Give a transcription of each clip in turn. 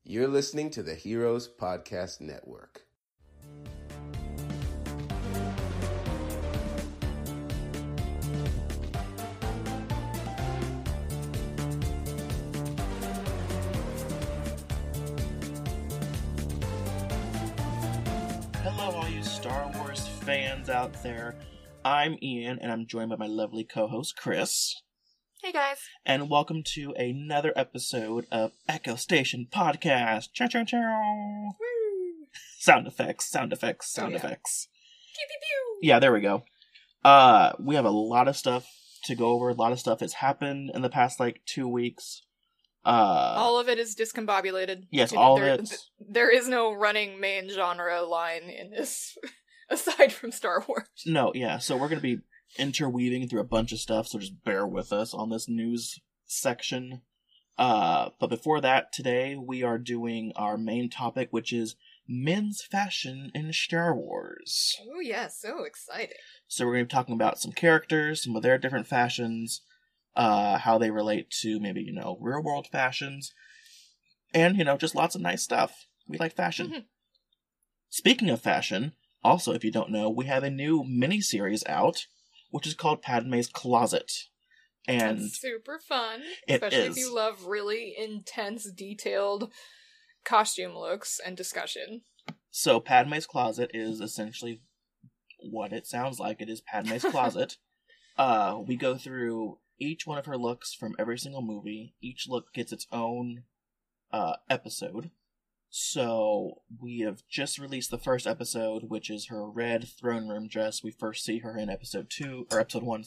You're listening to the Heroes Podcast Network. Hello, all you Star Wars fans out there. I'm Ian, and I'm joined by my lovely co-host, Chris. Hey, guys. And welcome to another episode of Echo Station Podcast. Cha-cha-cha! Sound effects. Yeah. Pew, pew, pew. Yeah, there we go. We have a lot of stuff to go over. A lot of stuff has happened in the past, 2 weeks. all of it is discombobulated. Yes, all of it. There is no running main genre line in this, aside from Star Wars. No, yeah, so we're going to be interweaving through a bunch of stuff, so just bear with us on this news section. But before that, today we are doing our main topic, which is men's fashion in Star Wars. Oh, yeah, so exciting. So we're going to be talking about some characters, some of their different fashions, how they relate to maybe, real world fashions, and, just lots of nice stuff. We like fashion. Mm-hmm. Speaking of fashion, also, if you don't know, we have a new mini-series out, which is called Padme's Closet. And That's super fun. It Especially is. if you love really intense, detailed costume looks and discussion. So Padme's Closet is essentially what it sounds like. It is Padme's Closet. We go through each one of her looks from every single movie. Each look gets its own episode. So we have just released the first episode, which is her red throne room dress. We first see her in episode 1,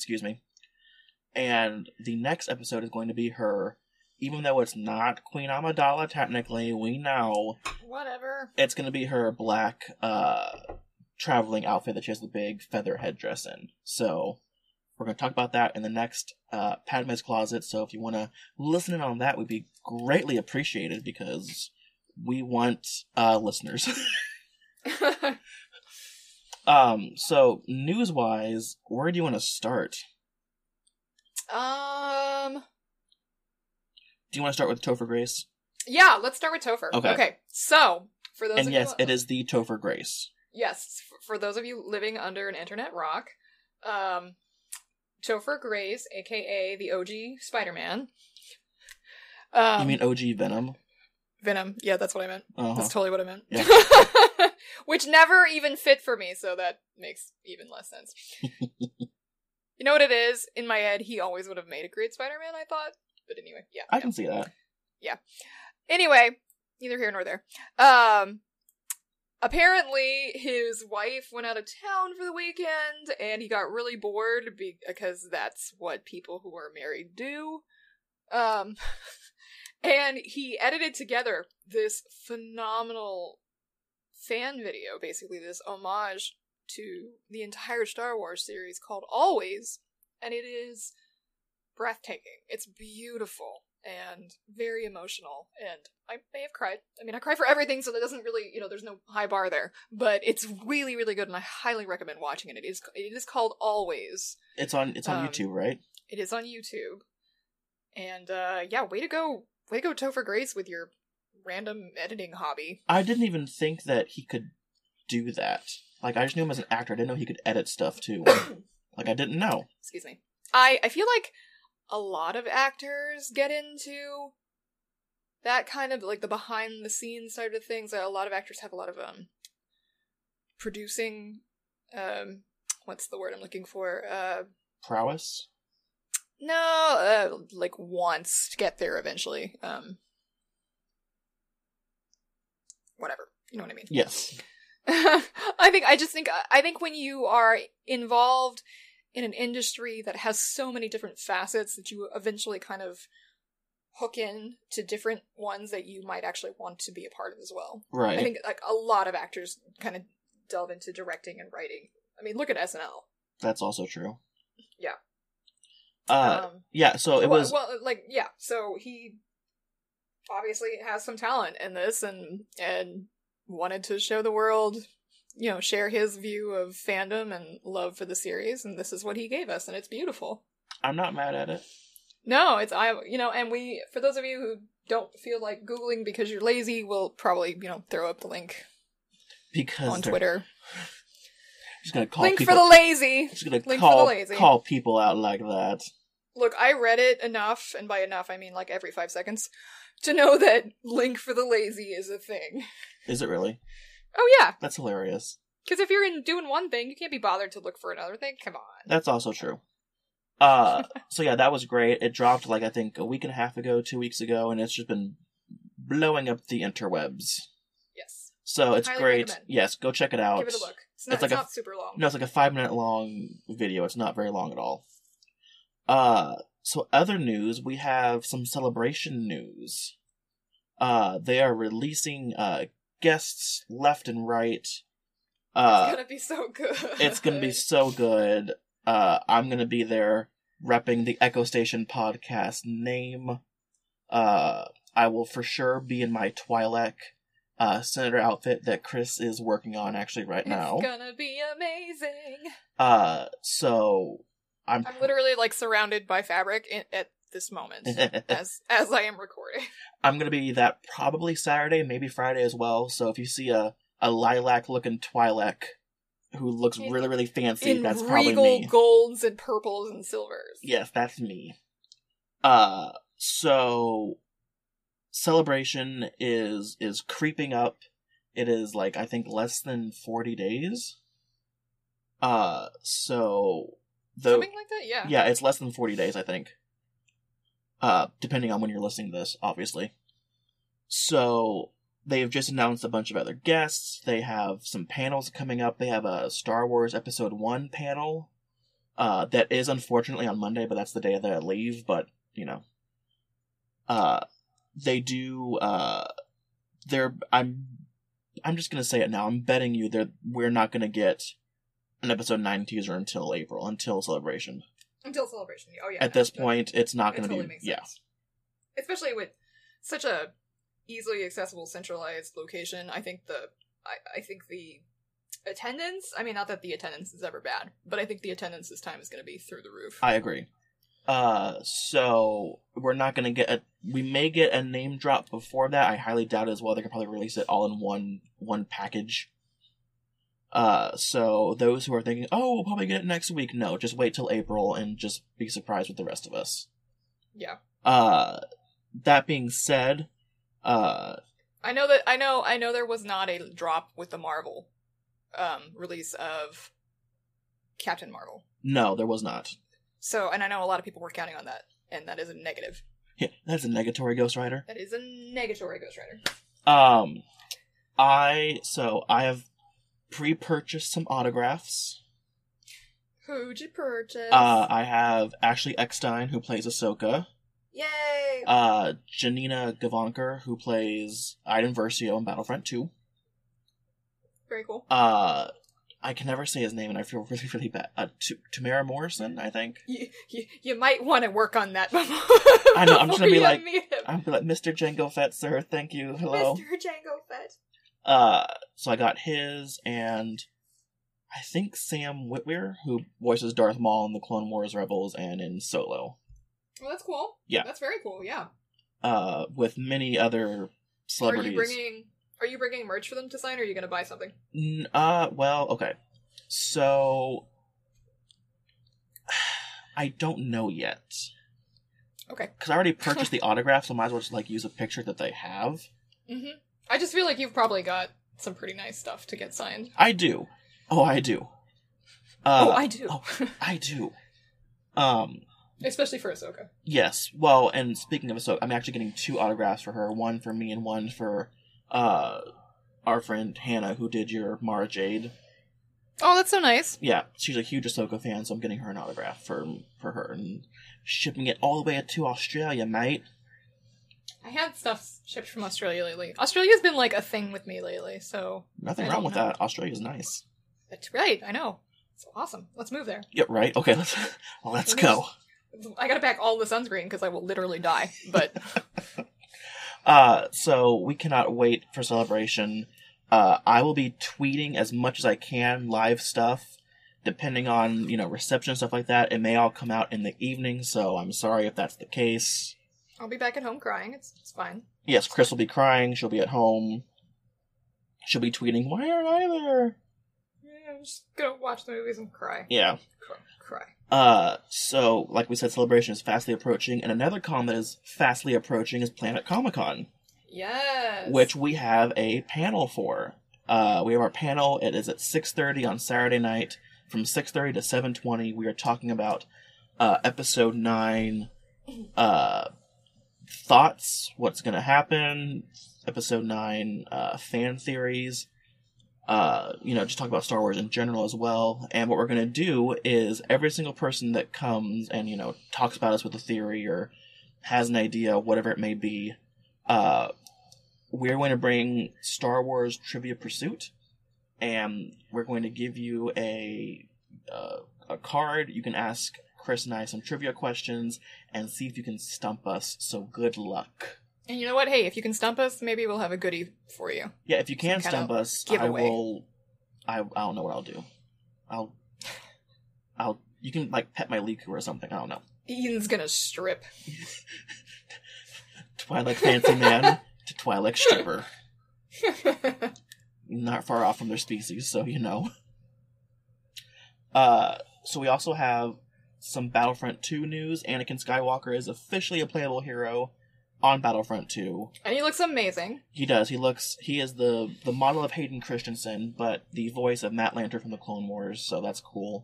And the next episode is going to be her, even though it's not Queen Amidala technically, we know. Whatever. It's going to be her black traveling outfit that she has the big feather headdress in. So we're going to talk about that in the next Padme's Closet. So if you want to listen in on that, we'd be greatly appreciated because we want listeners. So news-wise, where do you want to start? Do you want to start with Topher Grace? Yeah, let's start with Topher. Okay. So, for those of And you... yes, it is the Topher Grace. Yes, for those of you living under an internet rock, Topher Grace, aka the OG Spider-Man. You mean OG Venom? Venom, yeah, that's what I meant. Uh-huh. That's totally what I meant. Yeah. Which never even fit for me, so that makes even less sense. You know what it is? In my head, he always would have made a great Spider-Man, I thought. But anyway, yeah. I can see that. Yeah. Anyway, neither here nor there. Apparently, his wife went out of town for the weekend, and he got really bored because that's what people who are married do. And he edited together this phenomenal fan video, basically this homage to the entire Star Wars series called Always, and it is breathtaking. It's beautiful and very emotional, and I may have cried. I mean, I cry for everything, so that doesn't really, there's no high bar there, but it's really, really good, and I highly recommend watching it. It is called Always. It's on YouTube, right? It is on YouTube, and yeah, way to go, Topher Grace, with your random editing hobby. I didn't even think that he could do that. I just knew him as an actor. I didn't know he could edit stuff, too. I didn't know. Excuse me. I feel like a lot of actors get into that kind of, the behind-the-scenes side of things. A lot of actors have a lot of, producing, what's the word I'm looking for? Prowess? No, wants to get there eventually. Whatever. You know what I mean? Yes. I think when you are involved in an industry that has so many different facets that you eventually kind of hook in to different ones that you might actually want to be a part of as well. Right. I think a lot of actors kind of delve into directing and writing. I mean, look at SNL. That's also true. Yeah. Yeah, so it was... so he obviously has some talent in this and wanted to show the world, share his view of fandom and love for the series, and this is what he gave us, and it's beautiful. I'm not mad at it. No, and we, for those of you who don't feel like Googling because you're lazy, we'll probably, throw up the link because on Twitter. Just gonna call link people, for the lazy. Just gonna link for the lazy. call people out like that. Look, I read it enough, and by enough I mean like every 5 seconds, to know that link for the lazy is a thing. Is it really? Oh yeah. That's hilarious. Because if you're doing one thing, you can't be bothered to look for another thing. Come on. That's also true. So yeah, that was great. It dropped I think a week and a half ago, 2 weeks ago, and it's just been blowing up the interwebs. Yes. So it's Highly great. recommend. Yes, go check it out. Give it a look. It's not super long. No, it's like a 5-minute long video. It's not very long at all. So other news, we have some Celebration news. They are releasing guests left and right. It's gonna be so good. It's gonna be so good. I'm gonna be there repping the Echo Station podcast name. I will for sure be in my Twi'lek senator outfit that Chris is working on actually right now. It's gonna be amazing. So I'm literally like surrounded by fabric at this moment as I am recording. I'm gonna be that probably Saturday, maybe Friday as well. So if you see a lilac looking Twi'lek who looks really, really fancy, that's probably me. Regal golds and purples and silvers. Yes, that's me. So Celebration is creeping up. It is I think less than 40 days. So something like that, yeah. Yeah, it's less than 40 days, I think. Depending on when you're listening to this, obviously. So they've just announced a bunch of other guests. They have some panels coming up. They have a Star Wars Episode 1 panel. That is unfortunately on Monday, but that's the day that I leave, but, they do, I'm just gonna say it now. I'm betting you that we're not gonna get an Episode 9 teaser until April, until Celebration. Until Celebration, oh yeah. At this point, it's not gonna totally be, makes yeah. sense. Especially with such a easily accessible, centralized location, I think the attendance, I mean, not that the attendance is ever bad, but I think the attendance this time is going to be through the roof. I agree. So we're not going to get we may get a name drop before that. I highly doubt it as well. They could probably release it all in one package. So those who are thinking, oh, we'll probably get it next week, no, just wait till April and just be surprised with the rest of us. Yeah. That being said, I know there was not a drop with the Marvel release of Captain Marvel. No, there was not. So, and I know a lot of people were counting on that, and that is a negative. Yeah, that's a negatory Ghost Rider. That is a negatory Ghost Rider. I have pre-purchased some autographs. Who'd you purchase? I have Ashley Eckstein, who plays Ahsoka. Yay! Janina Gavankar, who plays Iden Versio in Battlefront 2. Very cool. I can never say his name, and I feel really, really bad. Tamara Morrison, I think. You might want to work on that before. I know. I'm just gonna be like, Mr. Jango Fett, sir. Thank you. Hello, Mr. Jango Fett. So I got his, and I think Sam Witwer, who voices Darth Maul in the Clone Wars Rebels and in Solo. Well, that's cool. Yeah, that's very cool. Yeah. With many other celebrities. Are you bringing merch for them to sign, or are you going to buy something? Well, okay. So, I don't know yet. Okay. Because I already purchased the autograph, so I might as well just, use a picture that they have. Mm-hmm. I just feel like you've probably got some pretty nice stuff to get signed. I do. Oh, I do. I do. I do. Especially for Ahsoka. Yes. Well, and speaking of Ahsoka, I'm actually getting 2 autographs for her. One for me and one for our friend Hannah, who did your Mara Jade. Oh, that's so nice. Yeah, she's a huge Ahsoka fan, so I'm getting her an autograph for her and shipping it all the way to Australia, mate. I had stuff shipped from Australia lately. Australia's been a thing with me lately, so nothing wrong with that. Australia's nice. That's right. I know. It's awesome. Let's move there. Yeah, right. Okay, let's go. I gotta pack all the sunscreen because I will literally die. But so we cannot wait for Celebration. I will be tweeting as much as I can live stuff, depending on reception and stuff like that. It may all come out in the evening, so I'm sorry if that's the case. I'll be back at home crying. It's fine. Yes, Chris will be crying. She'll be at home. She'll be tweeting, "Why aren't I there?" Yeah, I'm just gonna watch the movies and cry. Yeah. Cry. So, like we said, Celebration is fastly approaching, and another con that is fastly approaching is Planet Comic-Con. Yes. Which we have a panel for. We have our panel. It is at 6:30 on Saturday night. From 6:30 to 7:20, we are talking about Episode 9 thoughts, what's going to happen, Episode 9 fan theories, just talk about Star Wars in general as well. And what we're going to do is every single person that comes and, talks about us with a theory or has an idea, whatever it may be, we're going to bring Star Wars Trivia Pursuit, and we're going to give you a card. You can ask Chris and I some trivia questions and see if you can stump us, so good luck. And you know what? Hey, if you can stump us, maybe we'll have a goodie for you. Yeah, if you can stump us, giveaway. I don't know what I'll do. You can, pet my Liku or something, I don't know. Ian's gonna strip. Twi'lek fancy man to Twi'lek stripper. Not far off from their species, so So we also have some Battlefront 2 news. Anakin Skywalker is officially a playable hero on Battlefront 2. And he looks amazing. He does. He is the model of Hayden Christensen, but the voice of Matt Lanter from the Clone Wars, so that's cool.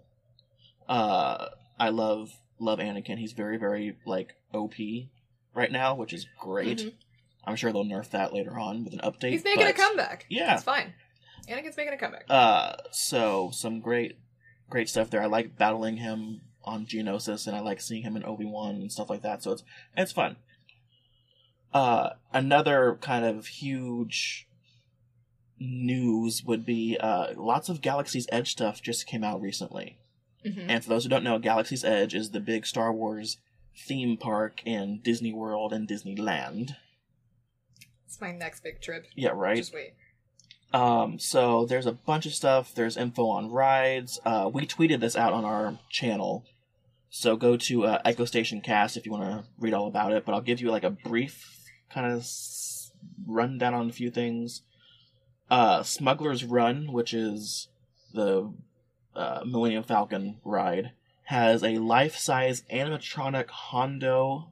I love Anakin. He's very, very, OP right now, which is great. Mm-hmm. I'm sure they'll nerf that later on with an update. He's making a comeback. Yeah. It's fine. Anakin's making a comeback. So some great stuff there. I like battling him on Geonosis, and I like seeing him in Obi-Wan and stuff like that, so it's fun. Another kind of huge news would be lots of Galaxy's Edge stuff just came out recently. Mm-hmm. And for those who don't know, Galaxy's Edge is the big Star Wars theme park in Disney World and Disneyland. It's my next big trip. Yeah, right? Just wait. So there's a bunch of stuff. There's info on rides. We tweeted this out on our channel. So go to Echo Station Cast if you want to read all about it. But I'll give you a brief kind of rundown on a few things. Smuggler's Run, which is the Millennium Falcon ride, has a life-size animatronic Hondo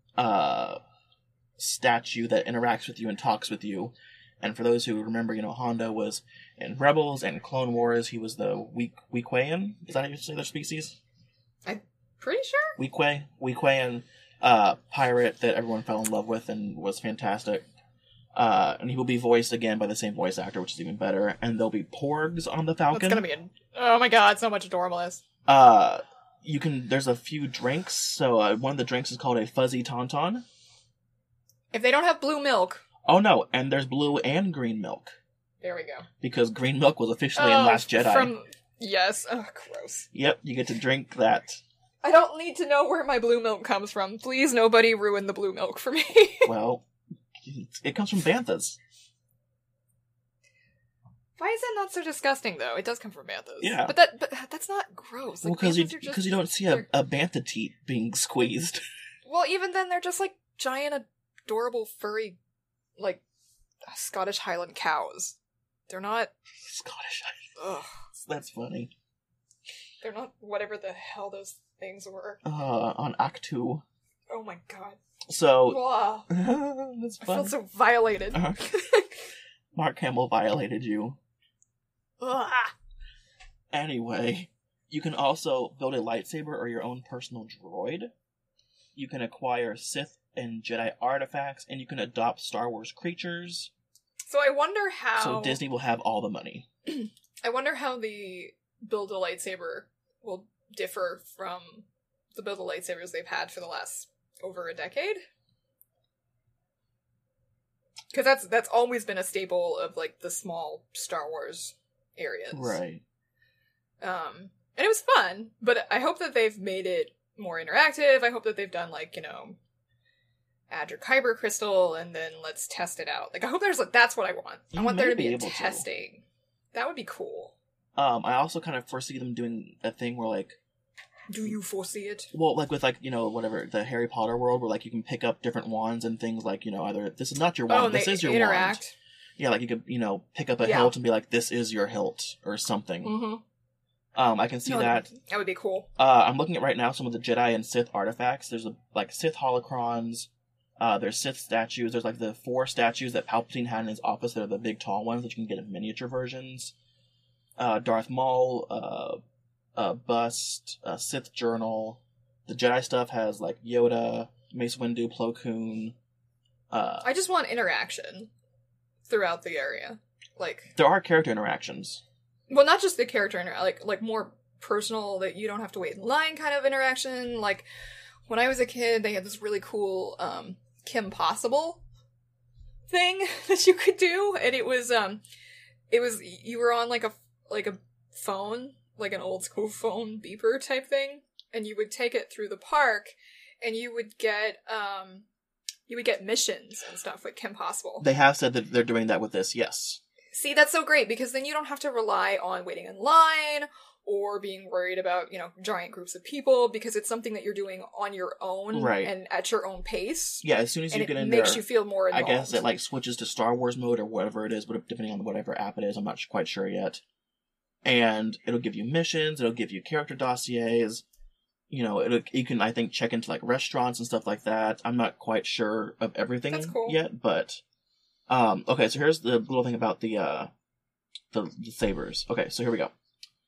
statue that interacts with you and talks with you. And for those who remember, Hondo was in Rebels and Clone Wars. He was the Weequayan. Is that how you say their species? I'm pretty sure. Weequayan pirate that everyone fell in love with and was fantastic. And he will be voiced again by the same voice actor, which is even better. And there'll be porgs on the Falcon. It's gonna be oh my god, so much adorableness. There's a few drinks. So one of the drinks is called a Fuzzy Tauntaun. If they don't have blue milk. Oh no, and there's blue and green milk. There we go. Because green milk was officially in Last Jedi. Yes. Oh, gross. Yep, you get to drink that. I don't need to know where my blue milk comes from. Please, nobody ruin the blue milk for me. Well, it comes from Banthas. Why is that not so disgusting, though? It does come from Banthas. Yeah. But that's not gross. Well, because you don't see a Bantha teat being squeezed. Well, even then, they're just, giant, adorable, furry, Scottish Highland cows. They're not... Scottish Highland. Ugh. That's funny. They're not whatever the hell those things were. On Act 2. Oh my god. So... That's fun. I felt so violated. Mark Hamill violated you. Ugh. Anyway, you can also build a lightsaber or your own personal droid. You can acquire Sith and Jedi artifacts, and you can adopt Star Wars creatures. So I wonder how... So Disney will have all the money. I wonder how the build a lightsaber will differ from the build a lightsabers they've had for the last over a decade. Because that's always been a staple of, the small Star Wars areas. Right. And it was fun, but I hope that they've made it more interactive. I hope that they've done, add your Kyber crystal, and then let's test it out. I hope there's, that's what I want. I want there to be a testing. That would be cool. I also kind of foresee them doing a thing where, Do you foresee it? Well, like with whatever the Harry Potter world, where like you can pick up different wands and things like either this is not your wand, this is your interact. wand. Yeah, like you could pick up a hilt and be like, this is your hilt or something. Mm-hmm. I can see that. That would be cool. I'm looking at right now some of the Jedi and Sith artifacts. There's like Sith holocrons. There's Sith statues. There's like the 4 statues that Palpatine had in his office. They're the big tall ones that you can get in miniature versions. Darth Maul, bust, Sith journal. The Jedi stuff has like Yoda, Mace Windu, Plo Koon. I just want interaction throughout the area. Like, there are character interactions. Well, not just the character like more personal, that you don't have to wait in line kind of interaction. Like, when I was a kid, they had this really cool Kim Possible thing that you could do, and it was you were on like a phone, like an old school phone beeper type thing, and you would take it through the park, and you would get missions and stuff with Kim Possible. They have said that they're doing that with this, yes. See, that's so great, because then you don't have to rely on waiting in line or being worried about, giant groups of people, because it's something that you're doing on your own, right, and at your own pace. Yeah, as soon as you get in there, it there, makes you feel more involved. I guess it like switches to Star Wars mode or whatever it is, depending on whatever app it is. I'm not quite sure yet. And it'll give you missions. It'll give you character dossiers. You can, I think, check into like restaurants and stuff like that. I'm not quite sure of everything yet, but okay. So here's the little thing about the sabers. Okay, so here we go.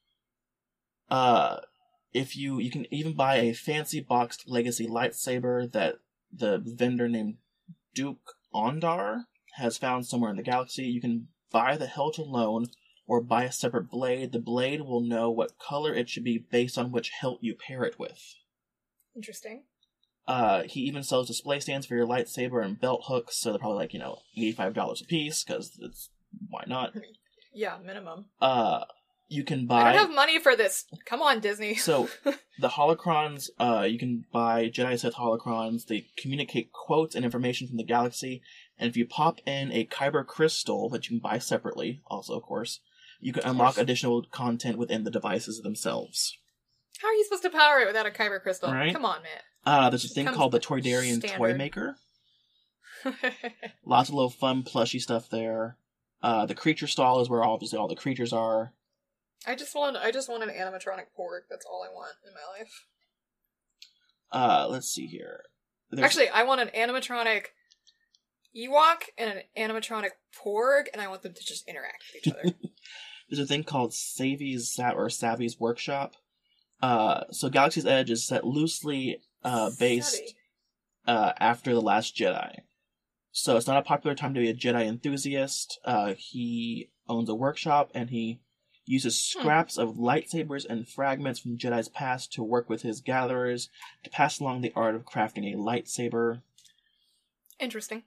If you can even buy a fancy boxed legacy lightsaber that the vendor named Duke Ondar has found somewhere in the galaxy. You can buy the hilt alone or buy a separate blade. The blade will know what color it should be based on which hilt you pair it with. Interesting. He even sells display stands for your lightsaber and belt hooks, so they're probably like, $85 a piece, because why not? Yeah, minimum. You can buy... I don't have money for this. Come on, Disney. So, the holocrons, you can buy Jedi Sith holocrons. They communicate quotes and information from the galaxy. And if you pop in a Kyber crystal, that you can buy separately, also, of course, you can unlock additional content within the devices themselves. How are you supposed to power it without a Kyber crystal? Right? Come on, man. There's a thing called the Toydarian Toy Maker. Lots of little fun, plushy stuff there. The creature stall is where obviously all the creatures are. I just want an animatronic porg. That's all I want in my life. Let's see here. Actually, I want an animatronic Ewok and an animatronic porg, and I want them to just interact with each other. There's a thing called Savvy's Workshop. So Galaxy's Edge is set loosely based after The Last Jedi. So it's not a popular time to be a Jedi enthusiast. He owns a workshop, and he uses scraps of lightsabers and fragments from Jedi's past to work with his gatherers to pass along the art of crafting a lightsaber. Interesting.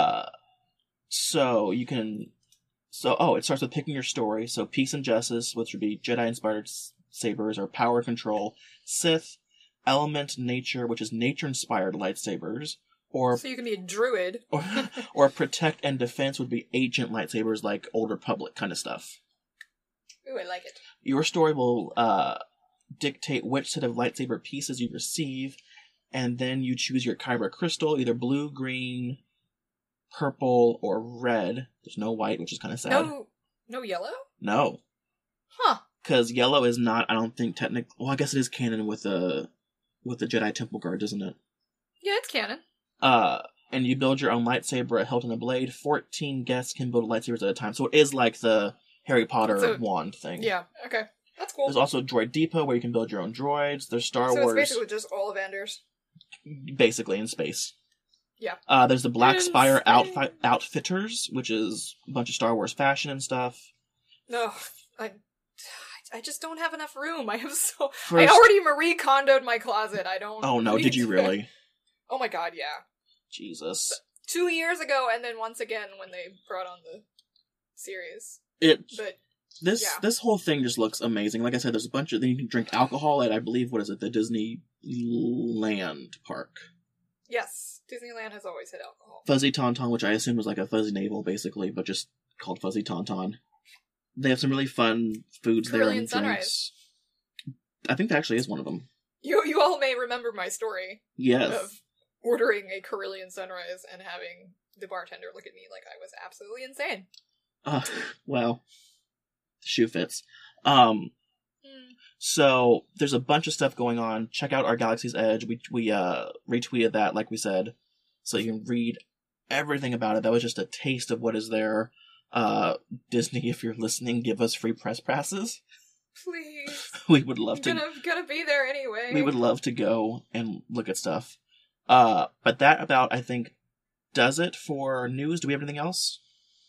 So it starts with picking your story. So Peace and Justice, which would be Jedi-inspired sabers, or Power Control. Sith, Element, Nature, which is nature-inspired lightsabers. Or so you can be a druid. or Protect and Defense would be ancient lightsabers, like Old Republic kind of stuff. Ooh, I like it. Your story will dictate which set of lightsaber pieces you receive, and then you choose your Kyber crystal, either blue, green, purple, or red. There's no white, which is kind of sad. No yellow? No. Huh. Because yellow is not, I don't think, technically... Well, I guess it is canon with the Jedi Temple Guard, isn't it? Yeah, it's canon. And you build your own lightsaber, a hilt, and a blade. 14 guests can build lightsabers at a time. So it is like the Harry Potter wand thing. Yeah, okay. That's cool. There's also Droid Depot, where you can build your own droids. There's Star Wars... So it's basically just all Avengers. Basically, in space. Yeah. There's the Black Spire Outfitters, which is a bunch of Star Wars fashion and stuff. No, I just don't have enough room. I already Marie Kondo'd my closet. I don't... Oh no, did you really? Oh my god, yeah. Jesus. 2 years ago, and then once again when they brought on the series. This whole thing just looks amazing. Like I said, there's a bunch of... Then you can drink alcohol at, I believe, what is it? The Disneyland Park. Yes. Disneyland has always had alcohol. Fuzzy Tauntaun, which I assume was like a fuzzy navel, basically, but just called Fuzzy Tauntaun. They have some really fun foods there and drinks. I think that actually is one of them. You all may remember my story Yes. of ordering a Carillion Sunrise and having the bartender look at me like I was absolutely insane. Well, the shoe fits. So there's a bunch of stuff going on. Check out our Galaxy's Edge. We retweeted that, like we said, so you can read everything about it. That was just a taste of what is there. Disney, if you're listening, give us free press passes. Please. We would love to. Gonna be there anyway. We would love to go and look at stuff. But that about, I think, does it for news. Do we have anything else?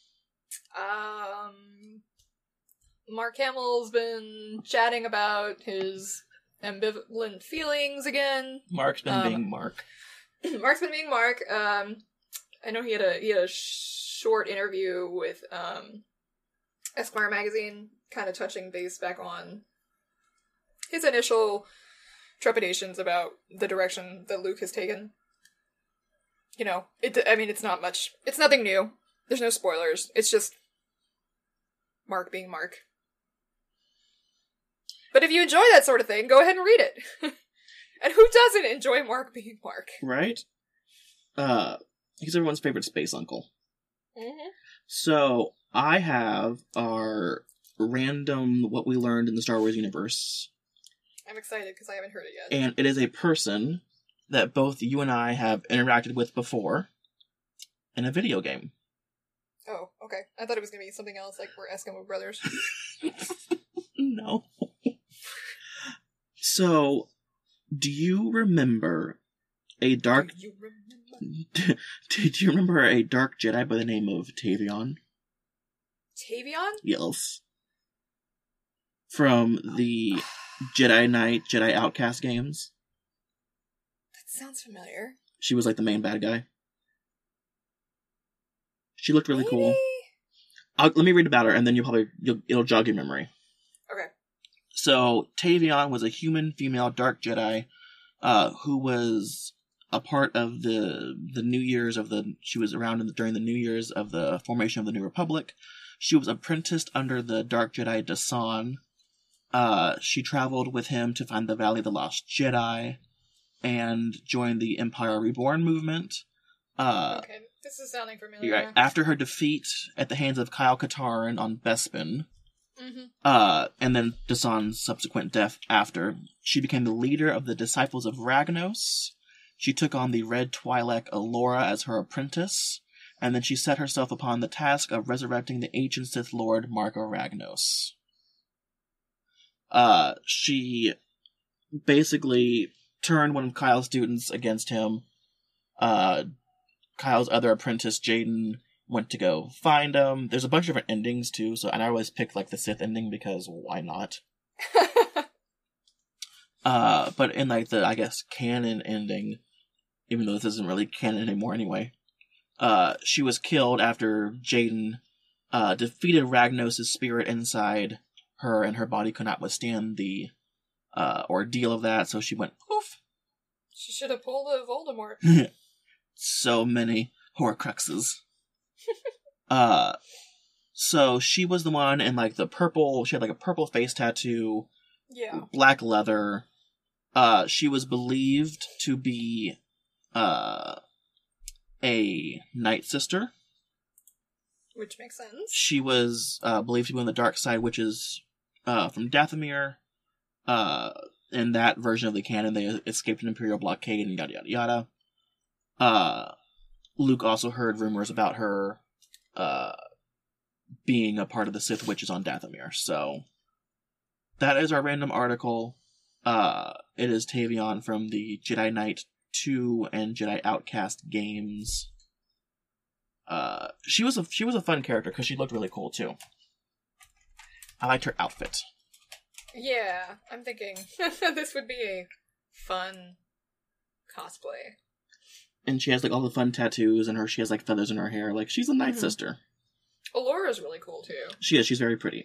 Mark Hamill's been chatting about his ambivalent feelings again. Mark's been being Mark. Mark's been being Mark. I know he had a short interview with Esquire magazine, kind of touching base back on his initial trepidations about the direction that Luke has taken. You know, it's not much. It's nothing new. There's no spoilers. It's just Mark being Mark. But if you enjoy that sort of thing, go ahead and read it. And who doesn't enjoy Mark being Mark? Right? He's everyone's favorite space uncle. Mm-hmm. So, I have our random what we learned in the Star Wars universe. I'm excited because I haven't heard it yet. And it is a person that both you and I have interacted with before in a video game. Oh, okay. I thought it was going to be something else, like we're Eskimo brothers. No. So, do you remember a dark... Did you remember a dark Jedi by the name of Tavion? Tavion? Yes. From the Jedi Knight, Jedi Outcast games. That sounds familiar. She was like the main bad guy. She looked really cool. Let me read about her, and then it'll jog your memory. Okay. So, Tavion was a human female dark Jedi, who was a part of the New Year's she was around during the New Year's of the formation of the New Republic. She was apprenticed under the dark Jedi Dasan. She traveled with him to find the Valley of the Lost Jedi, and joined the Empire Reborn movement. Okay, this is sounding familiar. Right. After her defeat at the hands of Kyle Katarn on Bespin, and then Dasan's subsequent death after, she became the leader of the Disciples of Ragnos. She took on the Red Twi'lek Alora as her apprentice, and then she set herself upon the task of resurrecting the ancient Sith Lord Marco Ragnos. She basically turned one of Kyle's students against him. Kyle's other apprentice, Jaden, went to go find him. There's a bunch of different endings, too, and I always pick, the Sith ending, because why not? But in, the, I guess, canon ending, even though this isn't really canon anymore anyway, she was killed after Jaden, defeated Ragnos' spirit inside her, and her body could not withstand the, ordeal of that, so she went poof. She should have pulled a Voldemort. So many Horcruxes. So she was the one in, the purple, she had, a purple face tattoo. Yeah. Black leather. She was believed to be, a Night Sister. Which makes sense. She was, believed to be on the dark side, which is, from Dathomir. In that version of the canon, they escaped an Imperial blockade and yada yada yada. Luke also heard rumors about her, being a part of the Sith Witches on Dathomir, so that is our random article. It is Tavion from the Jedi Knight 2 and Jedi Outcast games. She was a fun character because she looked really cool too. I liked her outfit. Yeah, I'm thinking this would be a fun cosplay. And she has all the fun tattoos, and she has feathers in her hair. She's a Night Sister. Alora's really cool too. She is. She's very pretty.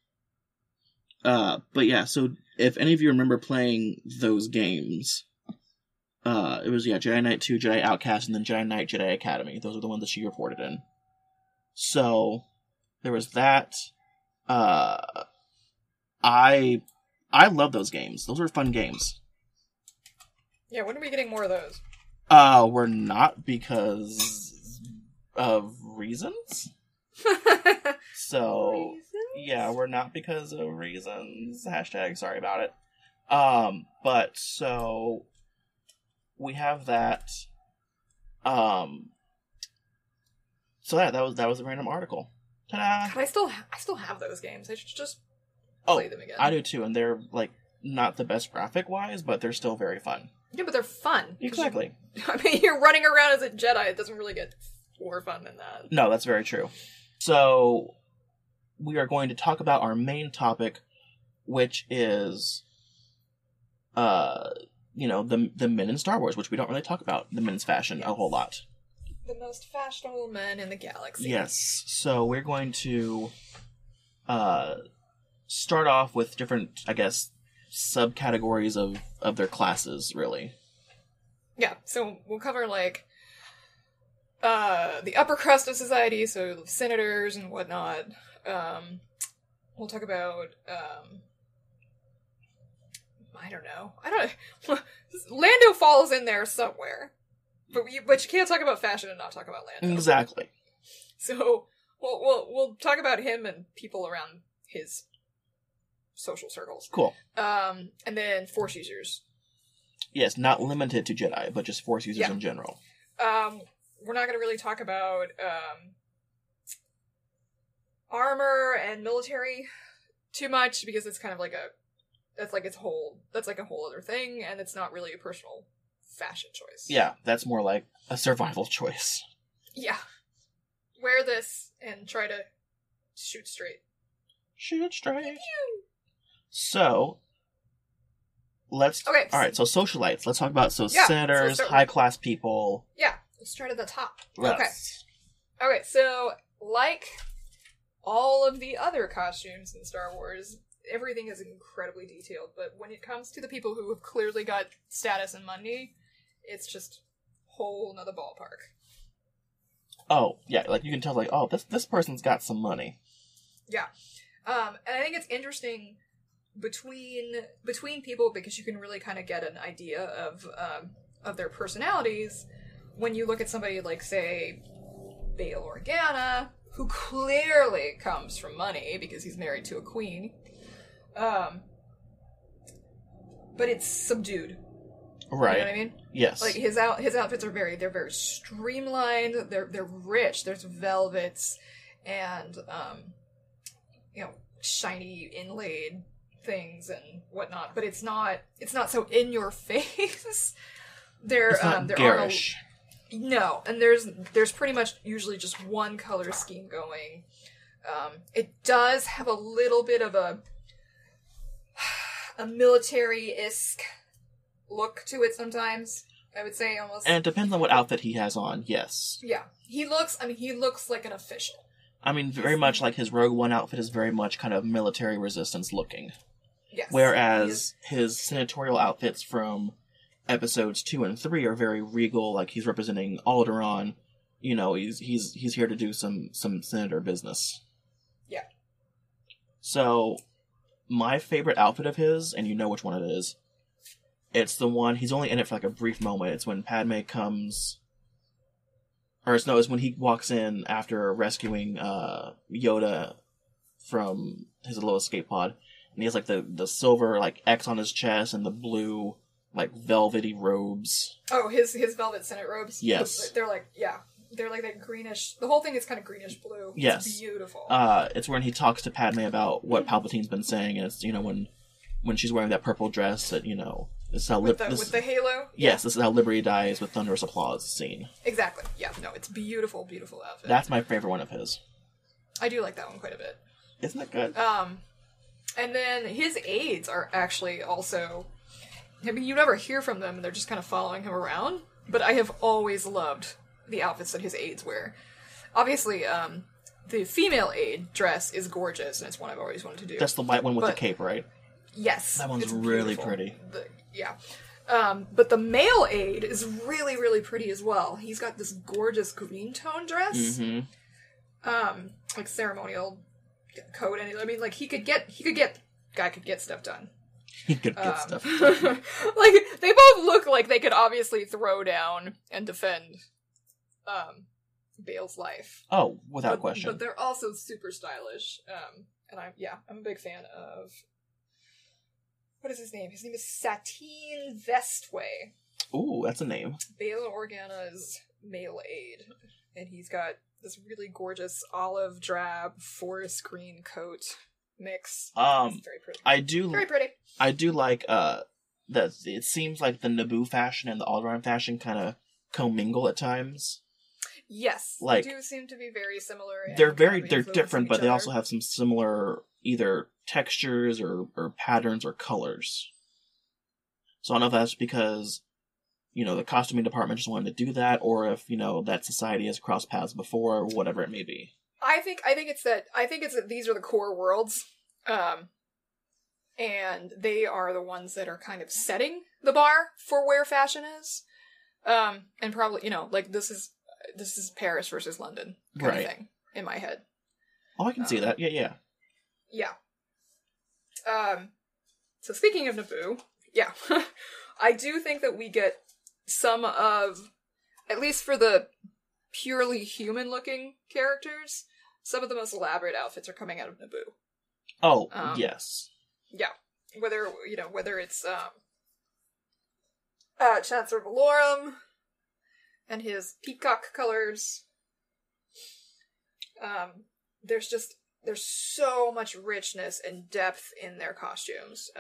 But yeah, so if any of you remember playing those games, it was Jedi Knight 2, Jedi Outcast, and then Jedi Knight, Jedi Academy. Those are the ones that she reported in. So there was that. I love those games. Those were fun games. Yeah, when are we getting more of those? We're not because of reasons. So, Reasons? yeah, we're not because of reasons. Hashtag sorry about it. But so we have that. So yeah, that was a random article. Ta-da! God, I still have those games. I should just Oh, play them again. I do too, and they're like not the best graphic wise, but they're still very fun. Yeah, but they're fun. Exactly. I mean, you're running around as a Jedi. It doesn't really get more fun than that. No, that's very true. So we are going to talk about our main topic, which is, the men in Star Wars, which we don't really talk about the men's fashion a whole lot. The most fashionable men in the galaxy. Yes. So we're going to start off with different, I guess, subcategories of their classes, really. Yeah, so we'll cover, like, the upper crust of society, so senators and whatnot. We'll talk about, I don't know. Lando falls in there somewhere. But you can't talk about fashion and not talk about Lando. Exactly. So we'll talk about him and people around his social circles. Cool. And then Force users. Yes, not limited to Jedi, but just Force users Yeah. in general. We're not going to really talk about armor and military too much because it's kind of like that's like a whole other thing, and it's not really a personal fashion choice. Yeah, that's more like a survival choice. Yeah. Wear this and try to shoot straight. Shoot straight. So, let's... Okay. Alright, so socialites. Let's talk about So senators, let's start high-class people. Yeah, let's start at the top. Let's- Okay, so, like all of the other costumes in Star Wars, everything is incredibly detailed, but when it comes to the people who have clearly got status and money, it's just whole nother ballpark. Oh, yeah, like you can tell, like, oh, this person's got some money. Yeah. And I think it's interesting between people because you can really kind of get an idea of their personalities when you look at somebody like, say, Bail Organa, who clearly comes from money because he's married to a queen. But it's subdued. Right. You know what I mean? Yes. Like his outfits are very streamlined. They're rich. There's velvets and shiny inlaid things and whatnot. But it's not so in your face. It's not garish. No, and there's pretty much usually just one color scheme going. It does have a little bit of a military-esque look to it sometimes, I would say, almost. And it depends on what outfit he has on, yes. Yeah. He looks like an official. I mean, very much like his Rogue One outfit is very much kind of military resistance looking. Yes. Whereas his senatorial outfits from episodes 2 and 3 are very regal, like he's representing Alderaan. You know, he's here to do some senator business. Yeah. So, my favorite outfit of his, and you know which one it is, it's the one, he's only in it for like a brief moment. It's when Padme comes, it's when he walks in after rescuing Yoda from his little escape pod. And he has like the silver like X on his chest and the blue like velvety robes. Oh, his velvet Senate robes? Yes. They're like that greenish, the whole thing is kind of greenish blue. Yes. It's beautiful. It's when he talks to Padme about what Palpatine's been saying, and it's, when she's wearing that purple dress that, this is how... with the halo? Yes, this is how Liberty dies with thunderous applause scene. Exactly. Yeah, no, it's beautiful, beautiful outfit. That's my favorite one of his. I do like that one quite a bit. Isn't that good? And then his aides are actually also... I mean, you never hear from them, and they're just kind of following him around, but I have always loved the outfits that his aides wear. Obviously, the female aide dress is gorgeous, and it's one I've always wanted to do. That's the white one with the cape, right? Yes. That one's it's really beautiful. pretty. Yeah. But the male aide is really, really pretty as well. He's got this gorgeous green tone dress. Mm-hmm. Like ceremonial coat. And I mean, like, guy could get stuff done. He could get stuff. Like, they both look like they could obviously throw down and defend Bale's life. Oh, without question. But they're also super stylish. And I'm a big fan of... What is his name? His name is Satine Vestway. Ooh, that's a name. Bail Organa's male aide. And he's got this really gorgeous olive drab forest green coat mix. It's very pretty. Very pretty. I do like that it seems like the Naboo fashion and the Alderaan fashion kind of commingle at times. Yes, like, they do seem to be very similar. They're different, but they also have some similar either textures or patterns or colors. So I don't know if that's because, the costuming department just wanted to do that, or if, that society has crossed paths before, or whatever it may be. I think it's that these are the core worlds, and they are the ones that are kind of setting the bar for where fashion is, and probably, like this is Paris versus London kind of thing in my head. Oh, I can see that. Yeah. So speaking of Naboo, I do think that we get some of, at least for the purely human-looking characters, some of the most elaborate outfits are coming out of Naboo. Oh, yes. Yeah. Whether it's Chancellor Valorum and his peacock colors. There's so much richness and depth in their costumes.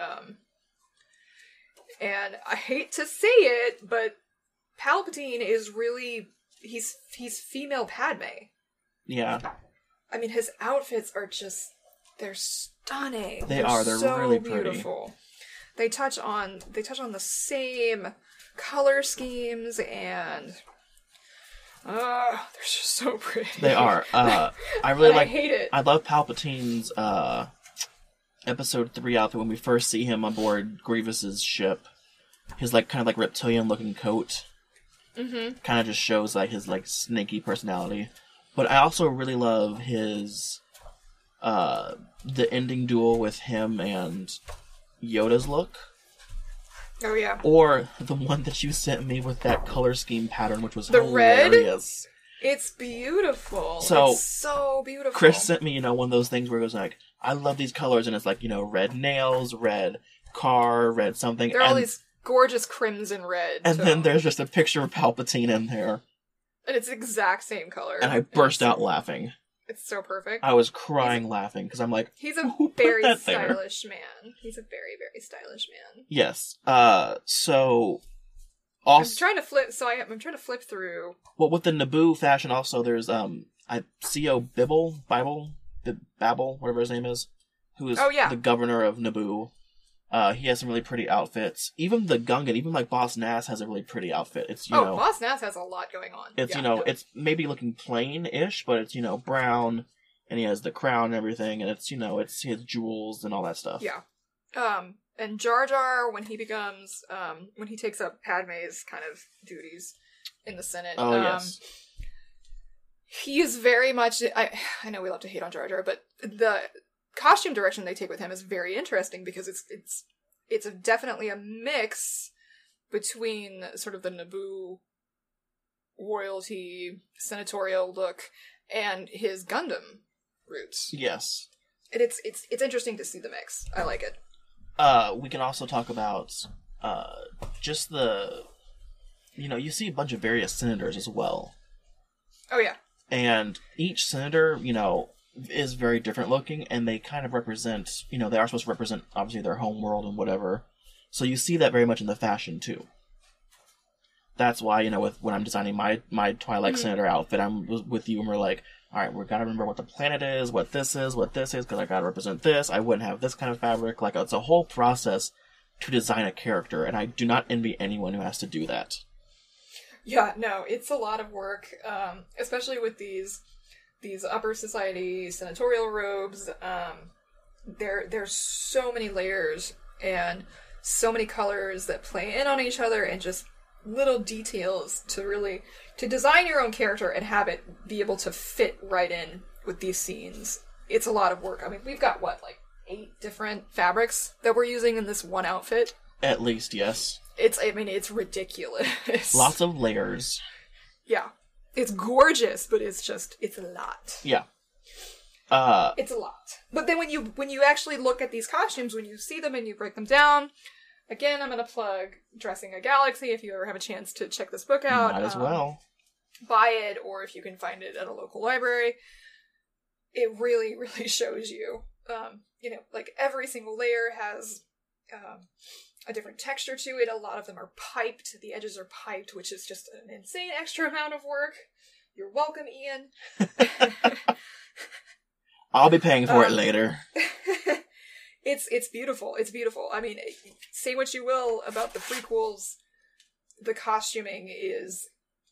And I hate to say it, but Palpatine is really, he's female Padme. Yeah. I mean, his outfits are just, they're stunning. They're so really beautiful. Pretty. They touch on the same color schemes, and they're just so pretty. They are. I really I hate it. I love Palpatine's episode 3 outfit when we first see him on board Grievous's ship. His kind of reptilian looking coat. Mm-hmm. Kind of just shows his snaky personality. But I also really love his the ending duel with him and Yoda's look. Oh yeah. Or the one that you sent me with that color scheme pattern, which was the hilarious. Red? It's beautiful. So, it's so beautiful. Chris sent me, one of those things where it was like, I love these colors, and it's red nails, red car, red something. There are all these gorgeous crimson red. And then there's just a picture of Palpatine in there. And it's the exact same color. And I burst out laughing. It's so perfect. I was crying laughing, because I'm like, he's a very stylish man. He's a very, very stylish man. Yes. So... Also, I'm trying to flip through. Well, with the Naboo fashion also, there's, C.O. Babel, whatever his name is, who is the governor of Naboo. He has some really pretty outfits. Even the Gungan, even Boss Nass has a really pretty outfit. It's, Boss Nass has a lot going on. It's, it's maybe looking plain-ish, but it's, brown, and he has the crown and everything, and it's, it's his jewels and all that stuff. Yeah. And Jar Jar, when he takes up Padme's kind of duties in the Senate. Oh, yes. He is very much, I know we love to hate on Jar Jar, but the costume direction they take with him is very interesting, because it's definitely a mix between sort of the Naboo royalty senatorial look and his Gundam roots. Yes. And it's interesting to see the mix. I like it. We can also talk about just the, you see a bunch of various senators as well. Oh yeah. And each senator, is very different looking, and they kind of represent, they are supposed to represent, obviously, their home world and whatever. So you see that very much in the fashion, too. That's why, when I'm designing my Twilight Senator outfit, I'm with you, and we're like, alright, we gotta remember what the planet is, what this is, because I gotta represent this, I wouldn't have this kind of fabric. It's a whole process to design a character, and I do not envy anyone who has to do that. Yeah, no, it's a lot of work, especially with these upper society senatorial robes. There's so many layers and so many colors that play in on each other, and just little details to design your own character and have it be able to fit right in with these scenes. It's a lot of work. I mean, we've got 8 8 different fabrics that we're using in this one outfit. At least, yes. It's ridiculous. Lots of layers. Yeah. It's gorgeous, but it's a lot. Yeah. It's a lot. But then when you actually look at these costumes, when you see them and you break them down, again, I'm going to plug Dressing a Galaxy if you ever have a chance to check this book out. Might as well. Buy it, or if you can find it at a local library. It really, really shows you, like every single layer has a different texture to it. A lot of them are piped. The edges are piped, which is just an insane extra amount of work. You're welcome, Ian. I'll be paying for it later. It's beautiful. It's beautiful. I mean, say what you will about the prequels, the costuming is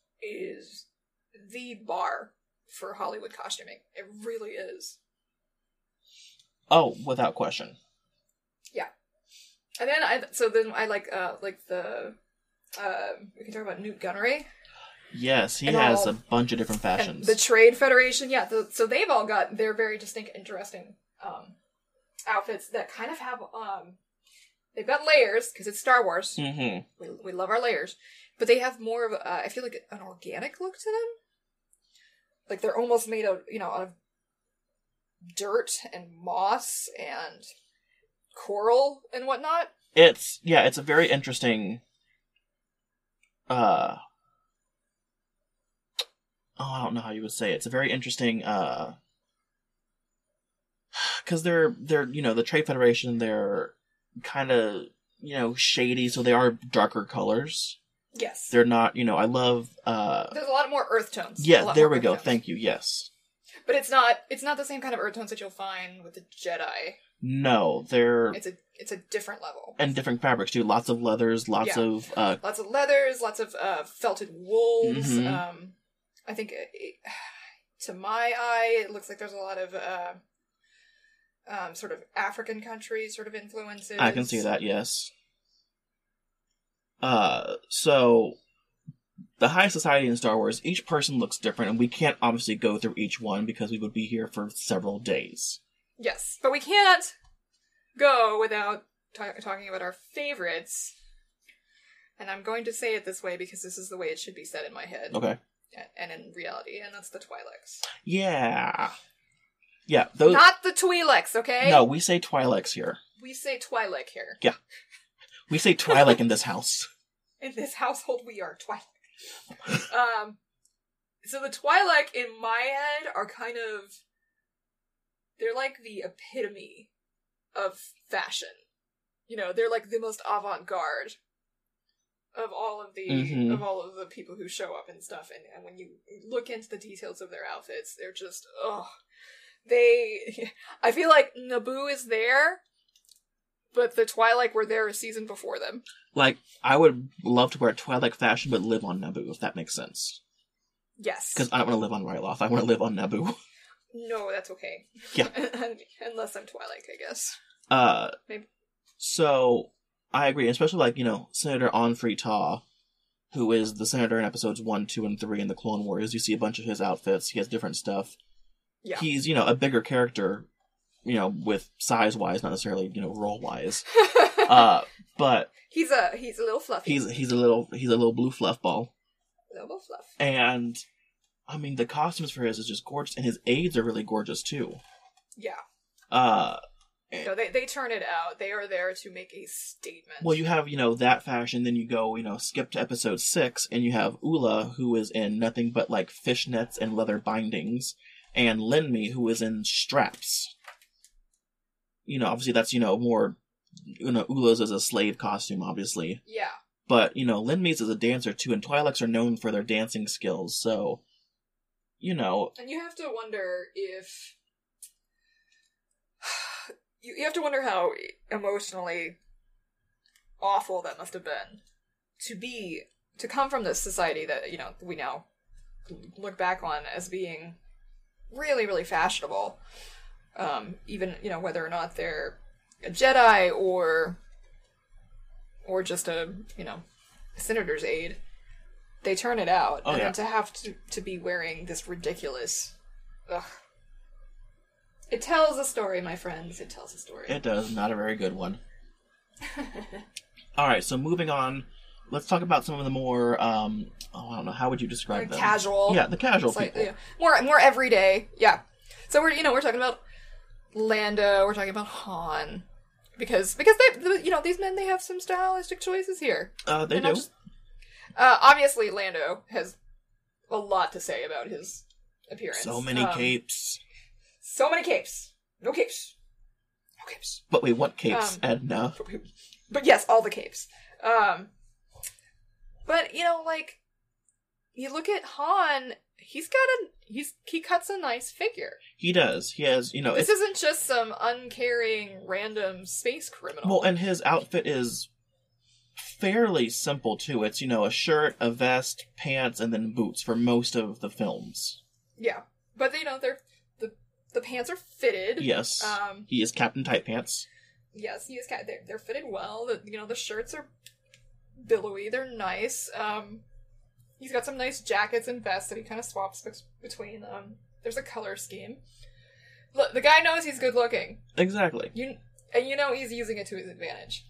the bar for Hollywood costuming. It really is. Oh, without question. Yeah. And then I like the we can talk about Newt Gunray. Yes, he has a bunch of different fashions. The Trade Federation, yeah. So they've all got their very distinct, interesting outfits that kind of have they've got layers because it's Star Wars. Mm-hmm. We love our layers, but they have more of I feel like an organic look to them. Like they're almost made of out of dirt and moss and coral and whatnot. It's a very interesting. I don't know how you would say it. It's a very interesting. Because they're the Trade Federation. They're kind of shady, so they are darker colors. Yes. They're not. I love. There's a lot more earth tones. Yeah, there we go. Thank you. Yes. But it's not the same kind of earth tones that you'll find with the Jedi. No, they're... It's a different level. And different fabrics, too. Lots of leathers, lots of... Lots of leathers, lots of felted wools. Mm-hmm. I think, to my eye, it looks like there's a lot of sort of African countries sort of influences. I can see that, yes. So... The High Society in Star Wars, each person looks different, and we can't obviously go through each one because we would be here for several days. Yes, but we can't go without talking about our favorites. And I'm going to say it this way because this is the way it should be said in my head. Okay. And in reality, and that's the Twi'leks. Yeah. Yeah, those... Not the Twi'leks, okay? No, we say Twi'leks here. We say Twi'lek here. Yeah. We say Twi'lek in this house. In this household, we are Twi'lek. So the Twi'lek in my head are kind of, they're like the epitome of fashion. They're like the most avant-garde of all of the of all of the people who show up and stuff. And when you look into the details of their outfits, they're just I feel like Naboo is there, but the Twi'lek were there a season before them. Like, I would love to wear Twi'lek fashion, but live on Naboo, if that makes sense. Yes. Because I don't want to live on Ryloth. I want to live on Naboo. No, that's okay. Yeah. Unless I'm Twi'lek, I guess. Maybe. So, I agree. Especially, Senator Onfree Taw, who is the senator in episodes 1, 2, and 3 in the Clone Wars. You see a bunch of his outfits. He has different stuff. Yeah. He's, a bigger character, with size-wise, not necessarily, role-wise. But... He's a little fluffy. He's a little blue fluff ball. Little fluff. And I mean the costumes for his is just gorgeous, and his aids are really gorgeous too. Yeah. No, they turn it out. They are there to make a statement. Well, you have, that fashion, then you go, skip to episode 6, and you have Ula, who is in nothing but fishnets and leather bindings, and Linmi, who is in straps. Obviously that's, more Ula's is a slave costume, obviously. Yeah. But, Linmi's is a dancer, too, and Twi'leks are known for their dancing skills, so, And you have to wonder if... You have to wonder how emotionally awful that must have been. To come from this society that, we now look back on as being really, really fashionable. Even, whether or not they're a Jedi or just a senator's aide, they turn it out. Then to have to be wearing this ridiculous, It tells a story, my friends. It tells a story. It does. Not a very good one. Alright, so moving on. Let's talk about some of the more, I don't know, how would you describe them? Casual. Yeah, the casual people. Yeah. More everyday. Yeah. So we're talking about Lando, we're talking about Han. Because they, these men, they have some stylistic choices here. They do. Obviously, Lando has a lot to say about his appearance. So many capes. So many capes. No capes. No capes. But we want capes, Edna. But yes, all the capes. But, you look at Han, he cuts a nice figure. He does. He has, This isn't just some uncaring, random space criminal. Well, and his outfit is fairly simple, too. It's, a shirt, a vest, pants, and then boots for most of the films. Yeah. But, the pants are fitted. Yes. He is Captain Tight Pants. Yes, he is. They're fitted well. The shirts are billowy. They're nice. He's got some nice jackets and vests that he kind of swaps between. There's a color scheme. Look, the guy knows he's good looking. Exactly. He's using it to his advantage.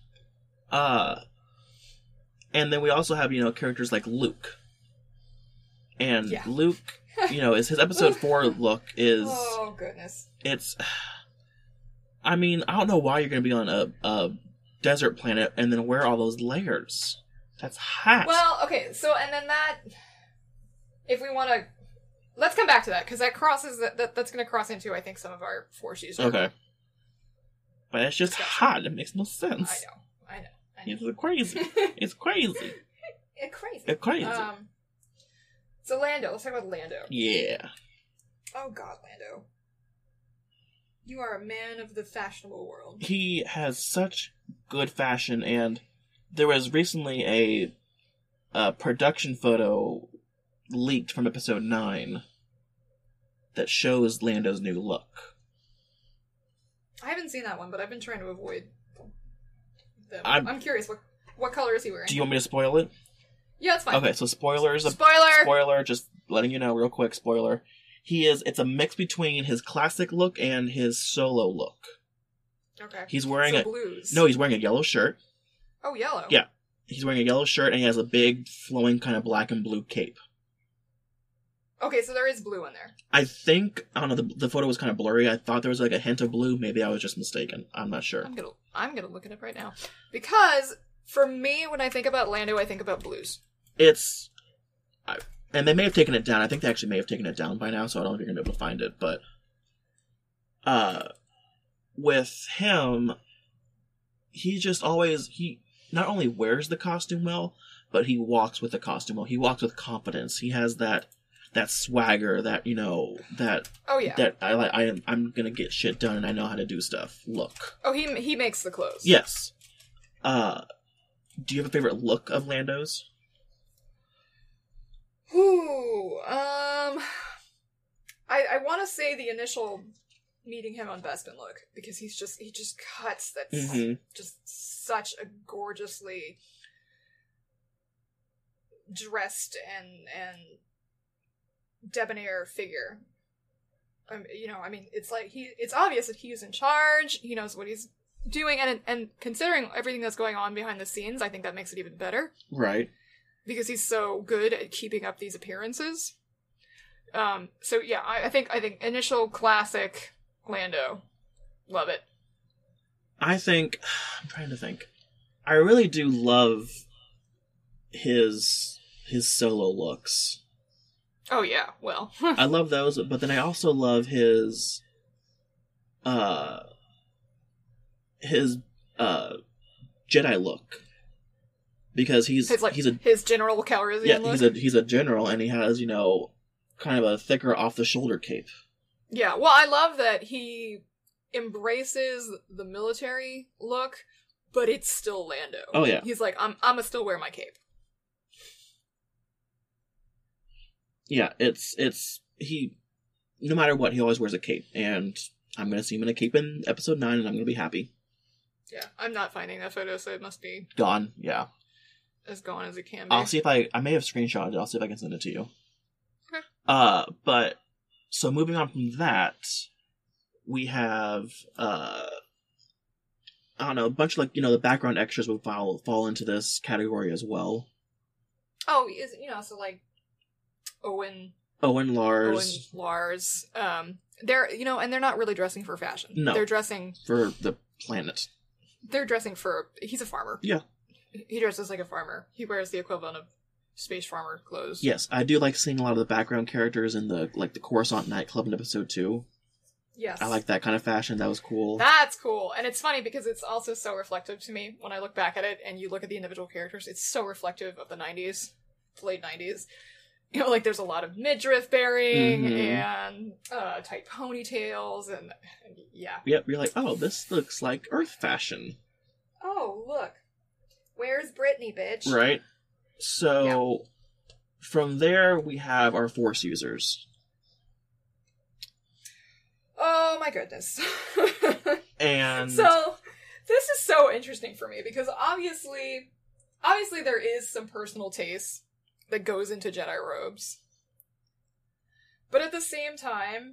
And then we also have, characters like Luke. And yeah. Luke, is his episode 4 look is... Oh, goodness. It's... I mean, I don't know why you're going to be on a desert planet and then wear all those layers. That's hot. Well, okay, so, and then that... If we want to... Let's come back to that, because that crosses... That's going to cross into, I think, some of our forces. Okay. But it's just hot. It makes no sense. I know. It's crazy. It's crazy. It's crazy. So Lando. Let's talk about Lando. Yeah. Oh, God, Lando. You are a man of the fashionable world. He has such good fashion, and there was recently a production photo leaked from episode 9 that shows Lando's new look. I haven't seen that one, but I've been trying to avoid them. I'm curious, what color is he wearing? Do you want me to spoil it? Yeah, it's fine. Okay, so spoilers. Spoiler, just letting you know real quick, spoiler. It's a mix between his classic look and his solo look. Okay. He's wearing blues. No, he's wearing a yellow shirt. Oh, yellow. Yeah. He's wearing a yellow shirt and he has a big flowing kind of black and blue cape. Okay, so there is blue in there. I think, I don't know, the photo was kind of blurry. I thought there was like a hint of blue. Maybe I was just mistaken. I'm not sure. I'm gonna look it up right now. Because, for me, when I think about Lando, I think about blues. And they may have taken it down. I think they actually may have taken it down by now, so I don't know if you're going to be able to find it. But with him, he just always... He not only wears the costume well, but he walks with the costume well. He walks with confidence. He has that swagger, that, that... Oh, yeah. That I'm going to get shit done and I know how to do stuff. Look. Oh, he makes the clothes. Yes. Do you have a favorite look of Lando's? Ooh, I want to say the initial meeting him on Bespin look, because he just cuts that's just such a gorgeously dressed and debonair figure. It's like it's obvious that he's in charge. He knows what he's doing, and considering everything that's going on behind the scenes, I think that makes it even better. Right. Because he's so good at keeping up these appearances. So yeah, I think initial classic Lando. Love it. I'm trying to think. I really do love his solo looks. Oh yeah, well. I love those, but then I also love his Jedi look. Because he's his General Calrissian look? He's a general, and he has, kind of a thicker off-the-shoulder cape. Yeah, well, I love that he embraces the military look, but it's still Lando. Oh, yeah. He's like, I'ma still wear my cape. Yeah, he, no matter what, he always wears a cape, and I'm going to see him in a cape in episode 9, and I'm going to be happy. Yeah, I'm not finding that photo, so it must be... Gone, yeah. As gone as it can be. I'll see if I may have screenshotted it. I'll see if I can send it to you. Okay. But, so moving on from that, We have, I don't know, a bunch of, like, you know, the background extras would fall into this category as well. Oh, so like Owen Lars. They're, and they're not really dressing for fashion. No. They're dressing for the planet. They're dressing for, he's a farmer. Yeah. He dresses like a farmer. He wears the equivalent of space farmer clothes. Yes, I do like seeing a lot of the background characters in the Coruscant nightclub in episode 2. Yes. I like that kind of fashion. That was cool. That's cool. And it's funny because it's also so reflective to me when I look back at it and you look at the individual characters. It's so reflective of the 90s, the late 90s. Like there's a lot of midriff bearing and tight ponytails and yeah. Yep, you're like, oh, this looks like Earth fashion. Oh, look. Where's Brittany, bitch? Right. So, from there, we have our Force users. Oh my goodness. And so, this is so interesting for me because obviously there is some personal taste that goes into Jedi robes. But at the same time,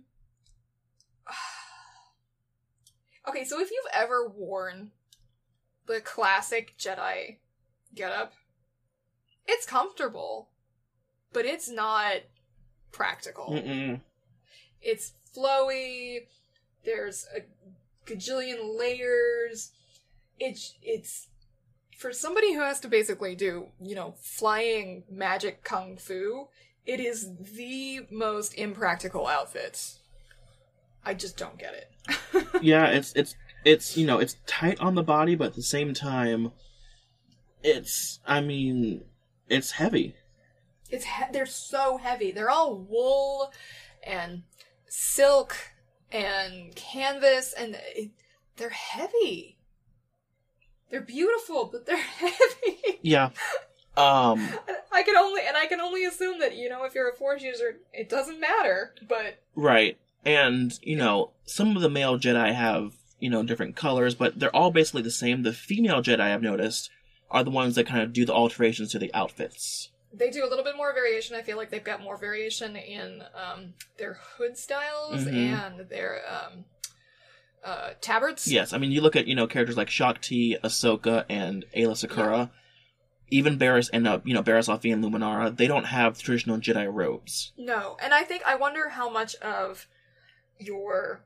okay, so if you've ever worn the classic Jedi getup, it's comfortable, but it's not practical. Mm-mm. It's flowy. There's a gajillion layers. It's for somebody who has to basically do, flying magic kung fu, it is the most impractical outfit. I just don't get it. Yeah, it's tight on the body, but at the same time, it's heavy. They're so heavy. They're all wool and silk and canvas, and they're heavy. They're beautiful, but they're heavy. Yeah. I can only assume that, if you're a Force user, it doesn't matter, but... Right. And, some of the male Jedi have, different colors, but they're all basically the same. The female Jedi, I've noticed, are the ones that kind of do the alterations to the outfits. They do a little bit more variation. I feel like they've got more variation in their hood styles and their tabards. Yes, I mean, you look at, characters like Shaak Ti, Ahsoka, and Aayla Secura. Yeah. Even Barriss and, Barriss Offee and Luminara, they don't have traditional Jedi robes. No, and I wonder how much of your...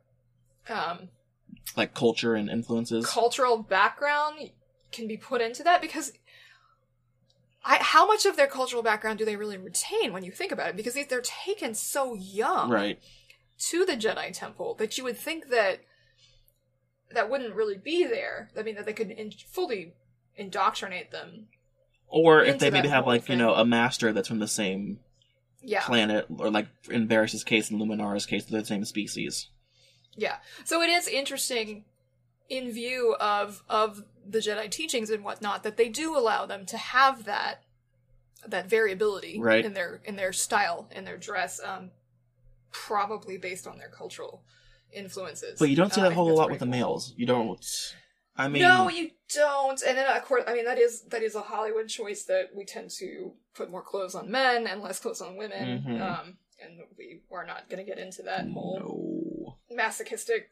culture and influences? Cultural background can be put into that, because... how much of their cultural background do they really retain when you think about it? Because they're taken so young to the Jedi Temple that you would think that wouldn't really be there. I mean, that they could fully indoctrinate them. Or if they maybe have, a master that's from the same planet, or like in Barriss's case and Luminara's case, they're the same species. Yeah. So it is interesting in view of the Jedi teachings and whatnot that they do allow them to have that variability in their style, in their dress, probably based on their cultural influences. But you don't see that whole lot with the males. You don't. I mean, no, you don't. And then, of course, I mean, that is a Hollywood choice that we tend to put more clothes on men and less clothes on women. And we are not going to get into that whole masochistic,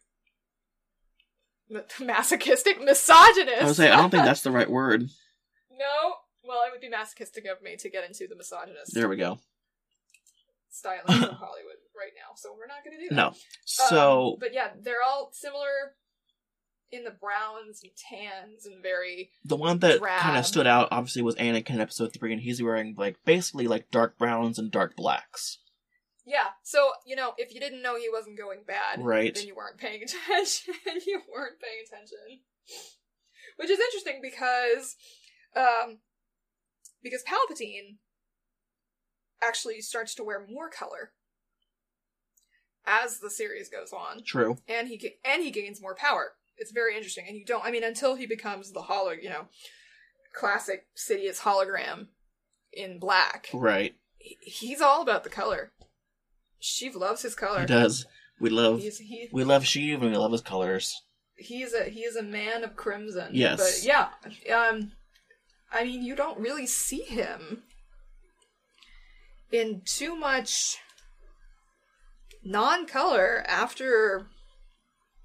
misogynist. I would say, I don't think that's the right word. No? Well, it would be masochistic of me to get into the misogynist. There we go. Styling of Hollywood right now, so we're not going to do that. No. So... but yeah, they're all similar in the browns and tans and very the one that drab. Kind of stood out, obviously, was Anakin in episode 3, and he's wearing, basically, dark browns and dark blacks. Yeah, so, if you didn't know he wasn't going bad, then you weren't paying attention. Which is interesting because Palpatine actually starts to wear more color as the series goes on. True. And he gains more power. It's very interesting. And you don't, until he becomes the classic Sidious hologram in black. Right. He's all about the color. Sheev loves his color. He does. We love Sheev and we love his colors. He is a man of crimson. Yes. But yeah, you don't really see him in too much non-color after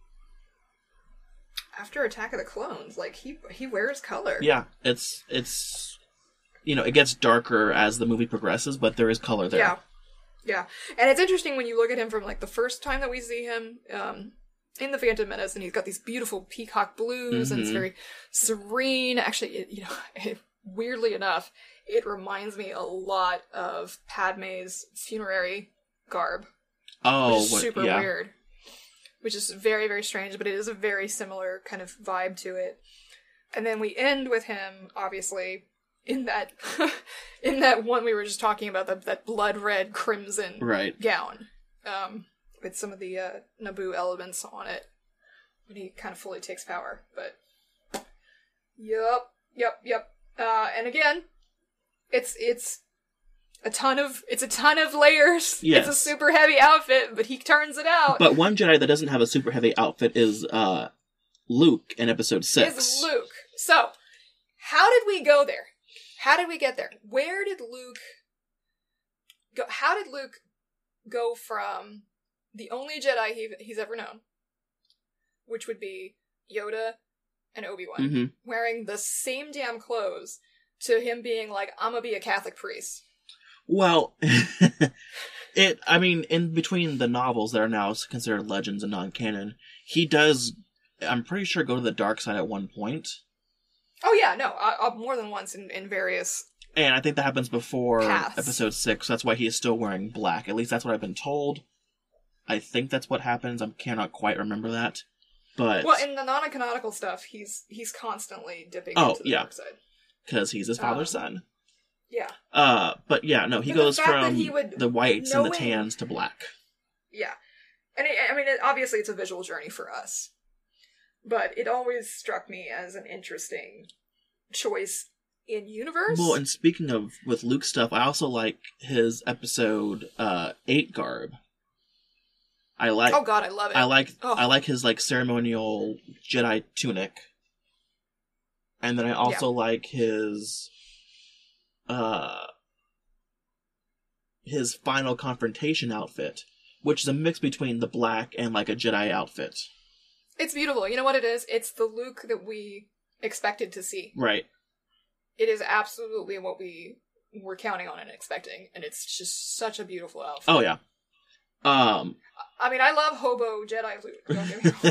after Attack of the Clones. Like, he wears color. Yeah, it's it gets darker as the movie progresses, but there is color there. Yeah. Yeah. And it's interesting when you look at him from, like, the first time that we see him in The Phantom Menace, and he's got these beautiful peacock blues, and it's very serene. Actually, weirdly enough, it reminds me a lot of Padme's funerary garb. Oh, which is super weird. Which is very, very strange, but it is a very similar kind of vibe to it. And then we end with him, obviously, in that in that one we were just talking about, that blood red crimson gown. With some of the Naboo elements on it when he kind of fully takes power. But yep. And again, it's a ton of layers. Yes. It's a super heavy outfit, but he turns it out. But one Jedi that doesn't have a super heavy outfit is Luke in Episode 6. Is Luke. So, how did we go there? How did we get there? Where did Luke go? How did Luke go from the only Jedi he's ever known, which would be Yoda and Obi-Wan, wearing the same damn clothes, to him being like, I'm gonna be a Catholic priest? Well, in between the novels that are now considered legends and non-canon, he does, I'm pretty sure, go to the dark side at one point. Oh yeah, no, more than once in various. And I think that happens before paths. Episode 6, so that's why he is still wearing black. At least that's what I've been told. I think that's what happens. I cannot quite remember that. But well, in the non-canonical stuff, he's constantly dipping into the dark side. Because he's his father's son. Yeah. But yeah, no, he goes from the whites and the knowing... tans to black. Yeah. And obviously it's a visual journey for us. But it always struck me as an interesting choice in universe. Well, and speaking of with Luke stuff, I also like his Episode 8 garb. Oh god, I love it. I like his like ceremonial Jedi tunic. And then I also like his final confrontation outfit, which is a mix between the black and like a Jedi outfit. It's beautiful. You know what it is? It's the Luke that we expected to see. Right. It is absolutely what we were counting on and expecting, and it's just such a beautiful outfit. Oh yeah. I love hobo Jedi Luke. Don't get me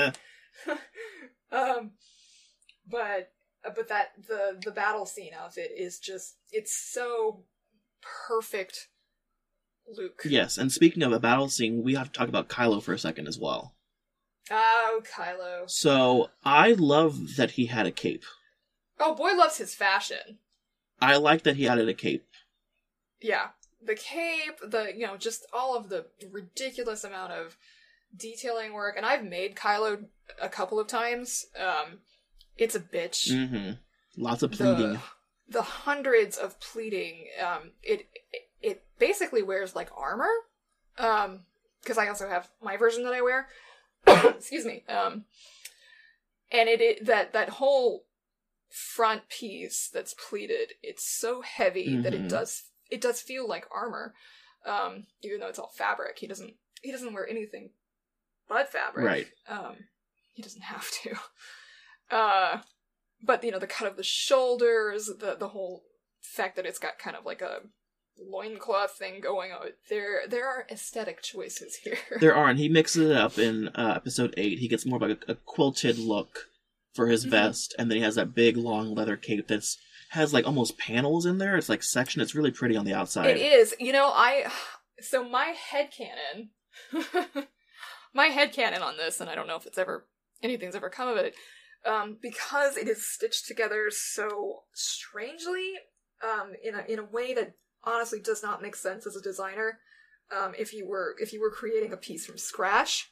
wrong. But that the battle scene outfit is just, it's so perfect Luke. Yes, and speaking of a battle scene, we have to talk about Kylo for a second as well. Oh, Kylo. So, I love that he had a cape. Oh, boy loves his fashion. I like that he added a cape. Yeah. The cape, just all of the ridiculous amount of detailing work. And I've made Kylo a couple of times. It's a bitch. Mm-hmm. Lots of pleating. The hundreds of pleating. It basically wears like armor. Because I also have my version that I wear. Excuse me. And that whole front piece that's pleated, it's so heavy that it does feel like armor. Even though it's all fabric. He doesn't wear anything but fabric. Right. He doesn't have to. But the cut of the shoulders, the whole fact that it's got kind of like a loincloth thing going on. There are aesthetic choices here. There are, and he mixes it up in Episode 8. He gets more of like a quilted look for his vest, and then he has that big long leather cape that's has like almost panels in there. It's like section. It's really pretty on the outside. It is. So my headcanon my headcanon on this, and I don't know if anything's ever come of it, because it is stitched together so strangely, in a way that honestly does not make sense as a designer. If you were creating a piece from scratch,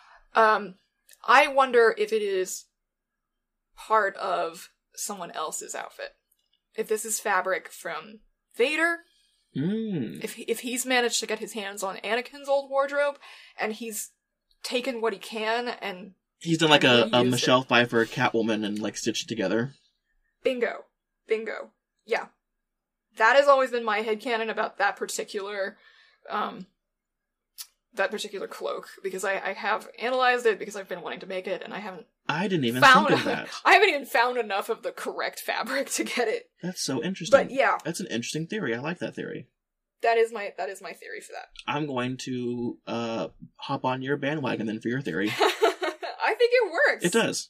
I wonder if it is part of someone else's outfit. If this is fabric from Vader, if he's managed to get his hands on Anakin's old wardrobe, and he's taken what he can and he's done like a Michelle Pfeiffer Catwoman and like stitched it together. Bingo. Yeah. That has always been my headcanon about that particular that particular cloak because I have analyzed it because I've been wanting to make it and I haven't I didn't even found think of that. I haven't even found enough of the correct fabric to get it. That's so interesting. But yeah, that's an interesting theory. I like that theory. that is my theory for that. I'm going to hop on your bandwagon then for your theory. I think it works. It does.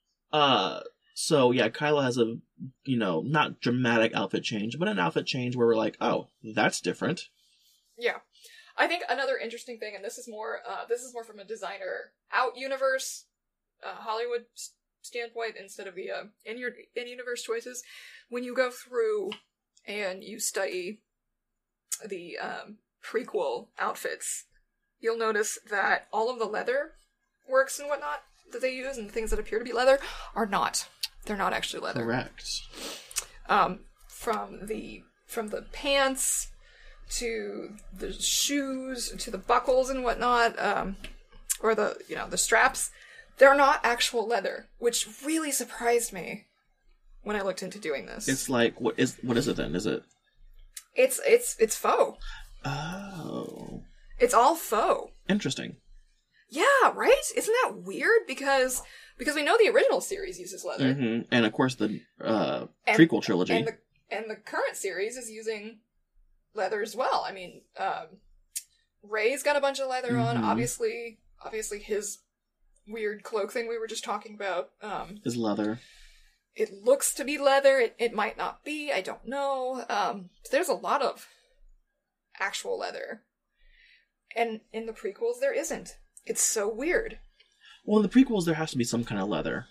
So yeah, Kylo has a, not dramatic outfit change, but an outfit change where we're like, oh, that's different. Yeah. I think another interesting thing, and this is more from a designer out universe, Hollywood standpoint instead of the in universe choices. When you go through and you study the prequel outfits, you'll notice that all of the leather works and whatnot that they use and the things that appear to be leather are not. They're not actually leather. Correct. From the pants to the shoes to the buckles and whatnot, or the straps, they're not actual leather, which really surprised me when I looked into doing this. It's like what is it then? Is it? It's faux. Oh. It's all faux. Interesting. Yeah, right? Isn't that weird? Because we know the original series uses leather. Mm-hmm. And of course the prequel trilogy. And the current series is using leather as well. I mean, Rey's got a bunch of leather on. Obviously his weird cloak thing we were just talking about. Is leather. It looks to be leather. It might not be. I don't know. There's a lot of actual leather. And in the prequels, there isn't. It's so weird. Well, in the prequels, there has to be some kind of leather.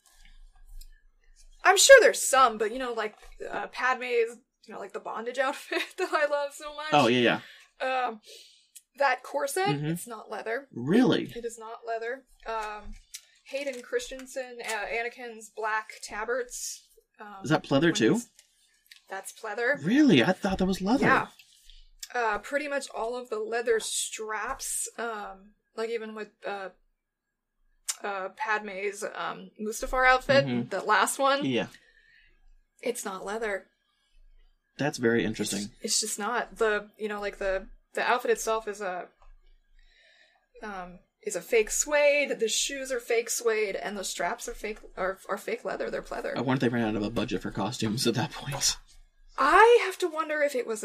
I'm sure there's some, but like Padme's, like the bondage outfit that I love so much. Oh, yeah. That corset, it's not leather. Really? It is not leather. Hayden Christensen, Anakin's black tabards. Is that pleather too? That's pleather. Really? I thought that was leather. Yeah. Pretty much all of the leather straps, like even with Padme's Mustafar outfit, the last one. Yeah. It's not leather. That's very interesting. It's just not. The outfit itself is a fake suede, the shoes are fake suede, and the straps are fake leather, they're pleather. I wonder if they ran out of a budget for costumes at that point. I have to wonder if it was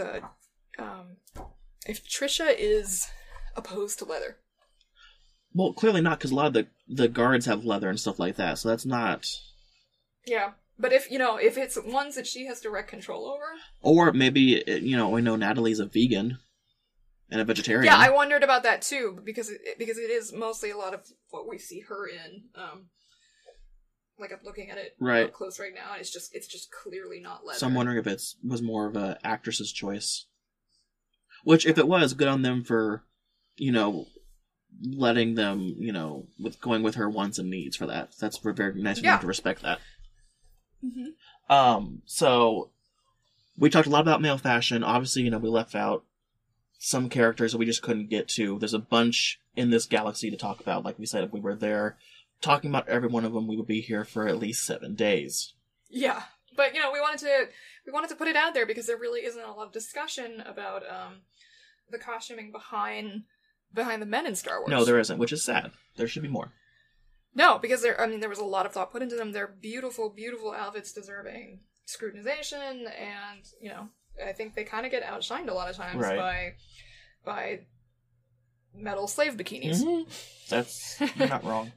if Trisha is opposed to leather. Well, clearly not, because a lot of the guards have leather and stuff like that, so that's not... Yeah, but if it's ones that she has direct control over... Or maybe, we know Natalie's a vegan and a vegetarian. Yeah, I wondered about that too, because it is mostly a lot of what we see her in. Like I'm looking at it up close right now, and it's just clearly not leather. So I'm wondering if it was more of a actress's choice. Which, if it was, good on them for, letting them, with going with her wants and needs for that. That's very nice of them to respect that. Mm-hmm. So we talked a lot about male fashion. Obviously, we left out some characters that we just couldn't get to. There's a bunch in this galaxy to talk about. Like we said, if we were there talking about every one of them, we would be here for at least 7 days. Yeah, but we wanted to put it out there because there really isn't a lot of discussion about the costuming behind the men in Star Wars. No, there isn't, which is sad. There should be more. No, because there was a lot of thought put into them. They're beautiful, beautiful outfits deserving scrutinization, and I think they kind of get outshined a lot of times by metal slave bikinis. Mm-hmm. That's not wrong.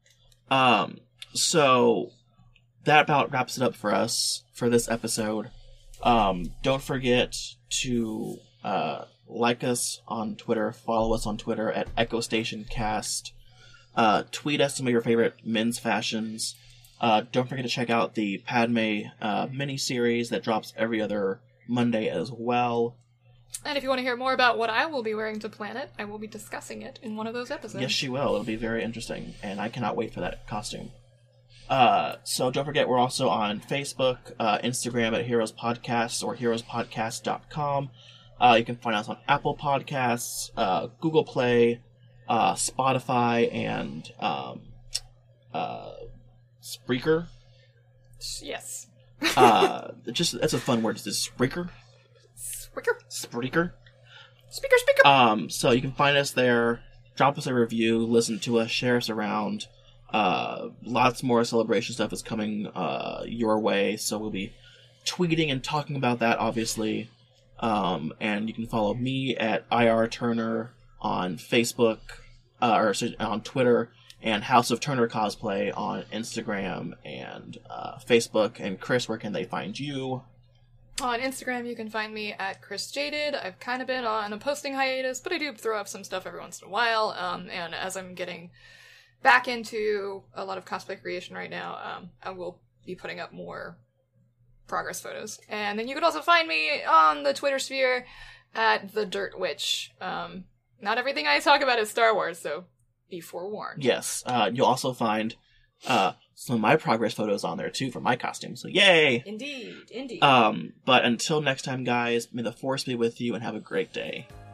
So that about wraps it up for us for this episode. Don't forget to like us on Twitter, follow us on Twitter at Echo Station Cast. Tweet us some of your favorite men's fashions. Don't forget to check out the Padme mini-series that drops every other Monday as well. And if you want to hear more about what I will be wearing to Planet, I will be discussing it in one of those episodes. Yes, she will. It'll be very interesting, and I cannot wait for that costume. So don't forget, we're also on Facebook, Instagram at Heroes Podcasts or heroespodcast.com. You can find us on Apple Podcasts, Google Play, Spotify, and Spreaker. Yes. That's a fun word. Is this Spreaker? Spreaker. Spreaker. Speaker. So you can find us there, drop us a review, listen to us, share us around. Lots more celebration stuff is coming your way, so we'll be tweeting and talking about that, obviously. And you can follow me at IR Turner on Facebook, or on Twitter, and House of Turner Cosplay on Instagram and Facebook. And Chris, where can they find you? On Instagram, you can find me at Chris Jaded. I've kind of been on a posting hiatus, but I do throw up some stuff every once in a while. And as I'm getting back into a lot of cosplay creation right now, I will be putting up more progress photos. And then you can also find me on the Twitter sphere at The Dirt Witch. Not everything I talk about is Star Wars, so be forewarned. Yes, you'll also find some of my progress photos on there too for my costume, so yay! Indeed. But until next time, guys, may the Force be with you and have a great day.